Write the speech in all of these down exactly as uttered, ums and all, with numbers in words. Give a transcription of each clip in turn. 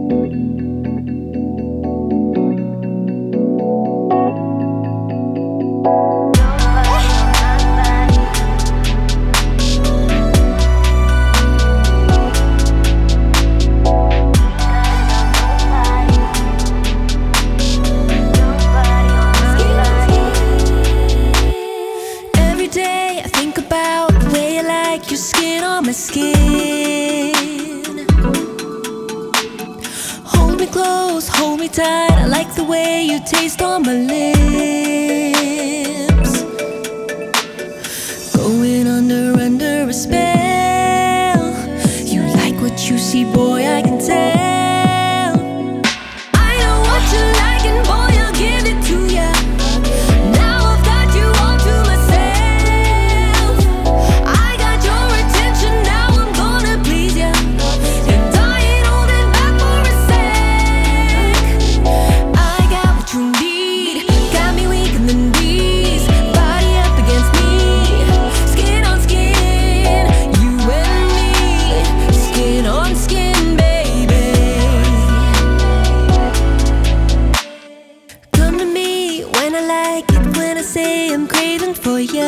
Your skin on my skin. Hold me close, hold me tight. I like the way you taste on my lips. Going under, under a spell. You like what you see, boy, I can tell. I know what you like, and boy, I'll give it to ya. Now I've got you all to myself. I got your attention, now I'm gonna please ya. And I ain't holding back for a sec. I got what you need, got me weak in the knees. Body up against me, skin on skin. You and me, skin on skin, baby. Come to me when I like it, when I say I'm craving for ya.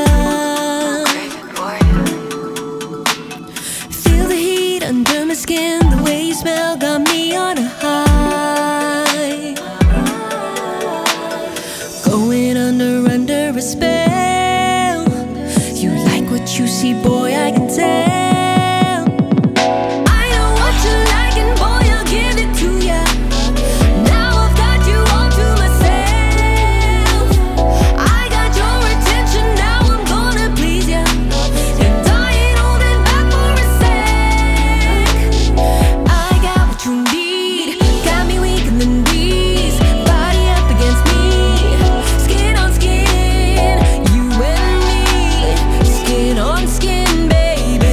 Feel the heat under my skin, the way you smell got me on a high. Going under, under a spell. You like what you see, boy, I can tell. I know what you like, and boy, I'll give it to ya. Now I've got you all to myself. I got your attention, now I'm gonna please ya. And I ain't holding back for a sec. I got what you need, got me weak in the knees. Body up against me, skin on skin. You and me, skin on skin, baby.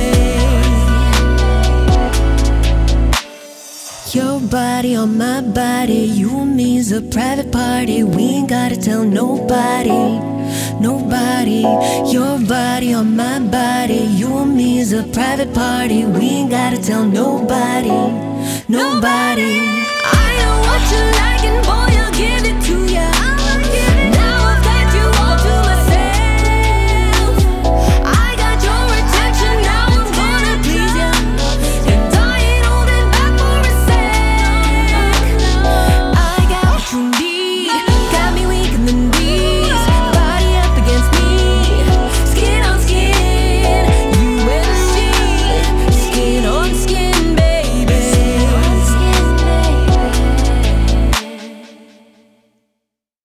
Your body on my body, you and me's a private party. We ain't gotta tell nobody, nobody. Your body on my body, you and me's a private party. We ain't gotta tell nobody, nobody.